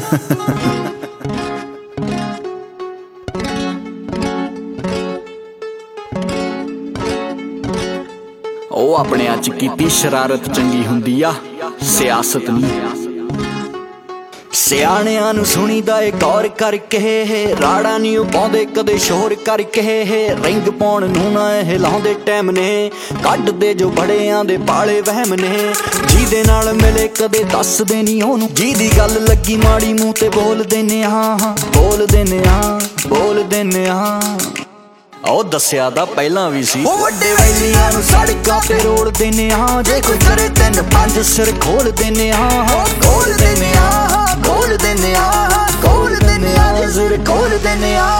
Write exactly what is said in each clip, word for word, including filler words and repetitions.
ਉਹ ਆਪਣਿਆਂ ਚ ਕੀਤੀ ਸ਼ਰਾਰਤ ਚੰਗੀ ਹੁੰਦੀ ਆ, ਸਿਆਸਤ ਨਹੀਂ। ਸਿਆਣਿਆਂ ਨੂੰ ਸੁਣੀਦਾ ਏ ਗੌਰ ਕਰਕੇ, ਰਾੜਾ ਨਹੀਂ ਉਹ ਪਾਉਂਦੇ ਕਦੇ ਸ਼ੋਰ ਕਰਕੇ। ਰਿੰਗ ਪਾਉਣ ਨੂੰ ਨਾ ਇਹ ਲਾਉਂਦੇ ਟਾਈਮ ਨੇ, ਕੱਢਦੇ ਜੋ ਬੜਿਆਂ ਦੇ ਪਾਲੇ ਵਹਿਮ ਨੇ। ਜਿਹਦੇ ਨਾਲ ਮਿਲੇ ਕਦੇ ਦੱਸਦੇ ਨਹੀਂ ਉਹਨੂੰ, ਜਿਹਦੀ ਗੱਲ ਲੱਗੀ ਮਾੜੀ ਮੂੰਹ ਤੇ ਬੋਲ ਦਿੰਨੇ ਆ, ਬੋਲ ਦਿੰਨੇ ਆ, ਬੋਲ ਦਿੰਨੇ ਆ। ਉਹ ਦੱਸਿਆ ਤਾਂ ਪਹਿਲਾਂ ਵੀ ਸੀ, ਉਹ ਵੱਡੇ ਵੈਲੀਆਂ ਨੂੰ ਸੜਕਾਂ ਤੇ ਰੋੜ ਦਿੰਨੇ ਆ। ਜੇ ਕੋਈ ਕਰੇ ਤਿੰਨ ਪੰਜ ਸਿਰ ਖੋਲ ਦਿੰਨੇ ਆ, ਖੋਲ ਦਿੰਨੇ ਆ, ਖੋਲ ਦਿੰਨੇ ਆ, ਖੋਲ ਦਿੰਨੇ ਆ, ਜੇ ਸਿਰ ਖੋਲ ਦਿੰਨੇ ਆ।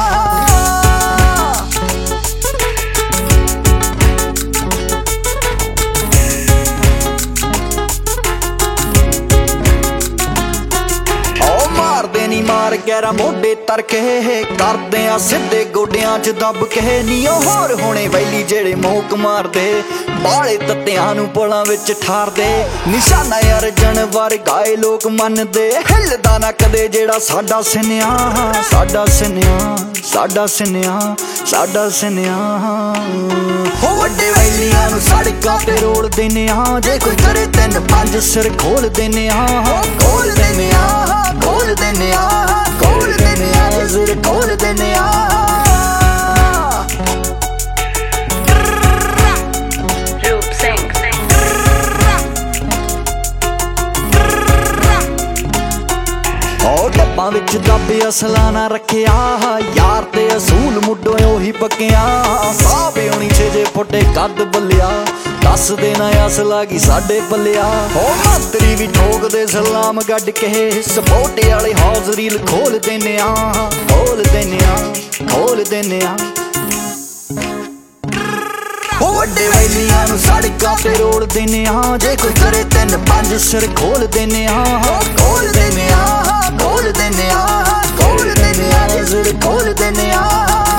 ਨੀ ਮਾਰ ਗੈਰਾ ਮੋਢੇ ਤਰਕੇ, ਕਰਦੇ ਆ ਸਿੱਧੇ ਗੋਡਿਆਂ ਚ ਦੱਬ ਕੇ। ਨੀ ਉਹ ਹੋਰ ਹੋਣੇ ਵੈਲੀ ਜਿਹੜੇ ਮੋਕ ਮਾਰਦੇ, ਬਾਲੇ ਤੱਤਿਆਂ ਨੂੰ ਪੁਲਾਂ ਵਿੱਚ ਠਾਰਦੇ। ਨਿਸ਼ਾਨਾ ਯਾਰ ਜਨਵਰ ਗਾਏ ਲੋਕ ਮੰਨਦੇ, ਹਿੱਲਦਾ ਨਾ ਕਦੇ ਜਿਹੜਾ ਸਾਡਾ ਸਿਨਿਆ, ਸਾਡਾ ਸਿਨਿਆ, ਸਾਡਾ ਸਿਨਿਆ, ਸਾਡਾ ਸਿਨਿਆ। ਉਹ ਵੱਡੇ ਵੈਲੀਆਂ ਨੂੰ ਸੜਕਾਂ ਤੇ ਰੋੜ ਦਿੰਨੇ ਆ। ਜੇ ਕੋਈ ਕਰੇ ਤਿੰਨ ਪੰਜ ਸਿਰ ਖੋਲ ਦਿੰਨੇ ਆ, ਖੋਲ ਦਿੰਨੇ ਆ, ਖੋਲ ਦਿੰਨੇ ਆ, ਖੋਲ ਦਿੰਨੇ ਆ, ਜੇ ਸਿਰ ਖੋਲ ਦਿੰਨੇ ਆ। ਡੱਬਾਂ ਵਿੱਚ ਦੱਬ ਅਸਲਾ ਨਾ ਰੱਖਿਆ, ਯਾਰ ਤੇ ਅਸੂਲ ਮੁੱਢੋਂ ਉਹੀ ਪੱਕਿਆ। ਸਾਹ ਪਿਉਣੀ ਛੇ ਜੇ ਫੁੱਟੇ ਕੱਦ ਬੱਲਿਆ, ਦੱਸ ਦੇਣਾ ਅਸਲਾ ਕੀ ਸਾਡੇ ਪੱਲਿਆ। ਉਹ ਮਾਤਰੀ ਵੀ ਠੋਕਦੇ ਸਲਾਮ ਗੱਡ ਕੇ, ਸਪੋਟੇ ਵਾਲੇ ਹੌਜ਼ ਰੀਲ ਖੋਲ ਦਿੰਨੇ ਆ, ਖੋਲ ਦਿੰਨੇ ਆ, ਖੋਲ ਦਿੰਨੇ ਆ। ਉਹ ਵੱਡੇ ਵੈਲੀਆਂ ਨੂੰ ਸੜਕਾਂ ਤੇ ਰੋੜ ਦਿੰਨੇ ਆ। ਜੇ ਕੋਈ ਕਰੇ ਤਿੰਨ ਪੰਜ ਸਿਰ ਖੋਲ ਦਿੰਨੇ ਆ, ਖੋਲ ਦਿੰਨੇ ਆ, ਖੋਲ ਦਿੰਨੇ ਆ, ਖੋਲ ਦਿੰਨੇ ਆ, ਜੇ ਸਿਰ ਖੋਲ ਦਿੰਨੇ ਆ।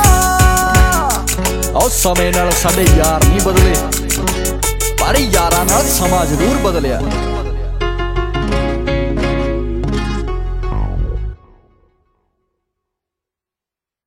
ਉਹ ਸਮੇਂ ਨਾਲ ਸਾਡੇ ਯਾਰ ਨਹੀਂ ਬਦਲੇ, ਪਰ ਯਾਰਾਂ ਨਾਲ ਸਮਾਂ ਜ਼ਰੂਰ ਬਦਲਿਆ।